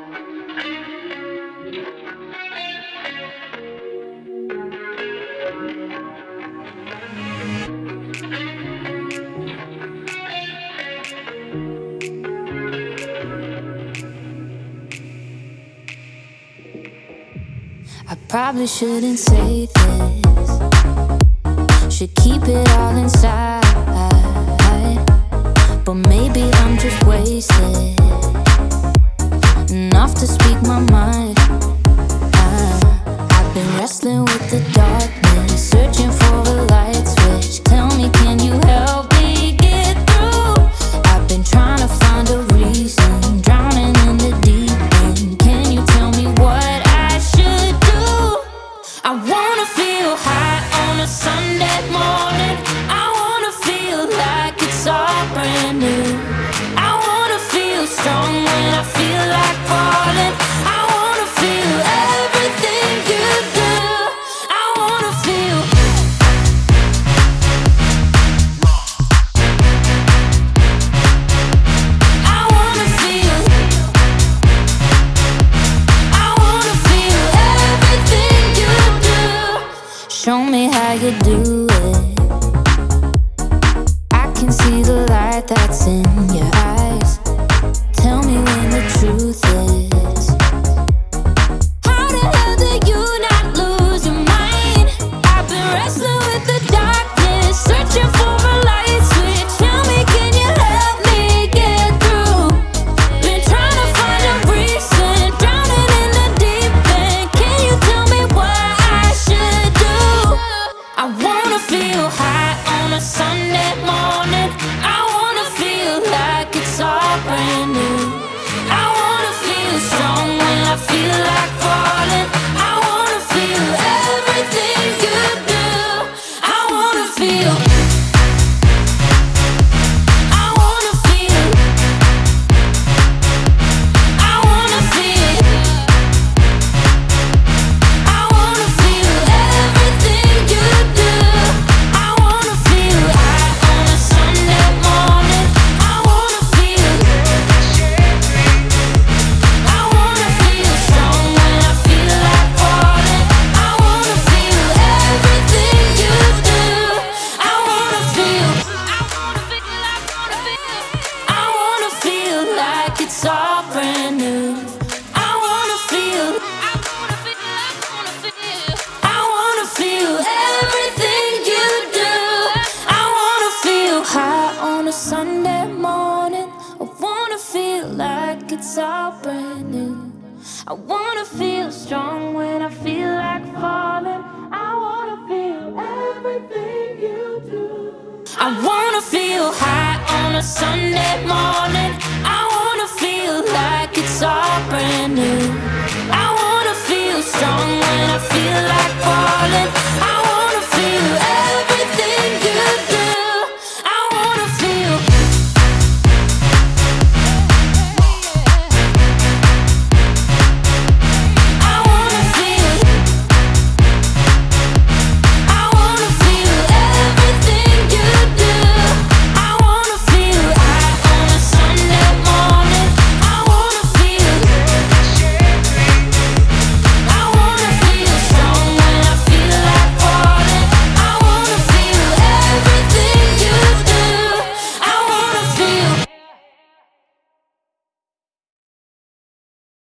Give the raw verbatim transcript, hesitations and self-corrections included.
I probably shouldn't say this, should keep it all inside, but maybe I'm just wasted enough to speak my mind. I, I've been wrestling with the darkness, searching for a light switch. Tell me, can you help me get through? I've been trying to find a reason, drowning in the deep end. Can you tell me what I should do? I wanna feel high on a Sunday morning. I wanna feel like it's all brand new. I wanna feel strong when I feel like falling. I wanna feel everything you do. I wanna feel. I wanna feel. I wanna feel everything you do. Show me how you do it. I can see the light that's in your eyes. Tell me when the truth is. How the hell did you not lose your mind? I've been wrestling with the darkness, searching for a light switch. Tell me, can you help me get through? Been trying to find a reason, drowning in the deep end. Can you tell me what I should do? I wanna feel high on a Sunday morning. I wanna feel like it's all brand new. I wanna feel strong when I feel like falling. I wanna feel everything you do. I wanna feel. I wanna feel. I wanna feel. I wanna feel everything you do. I wanna feel high on a Sunday morning. I wanna feel. I wanna feel strong when I feel like falling. I wanna feel everything you do. I wanna feel. I wanna feel like it's all brand new. I wanna feel. I wanna feel everything you do. I wanna feel high on a Sunday morning. I wanna feel like it's all brand new. I wanna feel strong when I feel like falling. I wanna feel everything you do. I wanna feel high on a Sunday morning. I wanna feel like it's all brand new. I wanna feel strong when I feel like falling. I